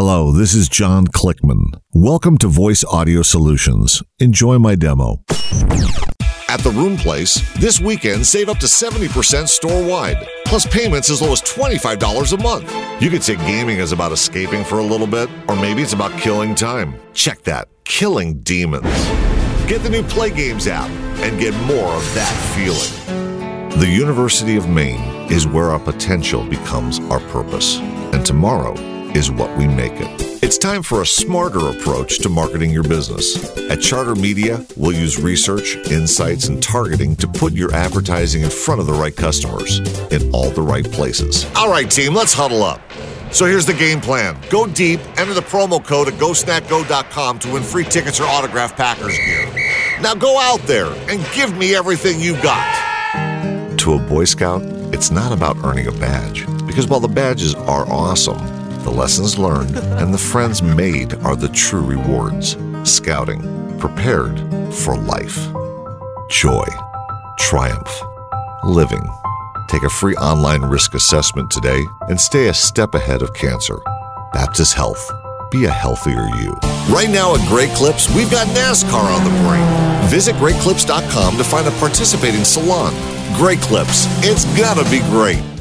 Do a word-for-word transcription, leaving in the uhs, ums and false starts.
Hello, this is John Clickman. Welcome to Voice Audio Solutions. Enjoy my demo. At the Room Place, this weekend, save up to seventy percent store-wide, plus payments as low as twenty-five dollars a month. You could say gaming is about escaping for a little bit, or maybe it's about killing time. Check that, killing demons. Get the new Play Games app and get more of that feeling. The University of Maine is where our potential becomes our purpose, and tomorrow is what we make it. It's time for a smarter approach to marketing your business. At Charter Media, we'll use research, insights, and targeting to put your advertising in front of the right customers in all the right places. All right, team, let's huddle up. So here's the game plan. Go deep, enter the promo code at go snack go dot com to win free tickets or autographed Packers gear. Now go out there and give me everything you got. To a Boy Scout, it's not about earning a badge, because while the badges are awesome, the lessons learned and the friends made are the true rewards. Scouting, prepared for life. Joy, triumph, living. Take a free online risk assessment today and stay a step ahead of cancer. Baptist Health. Be a healthier you. Right now at Great Clips, we've got NASCAR on the brain. Visit great clips dot com to find a participating salon. Great Clips. It's gotta be great.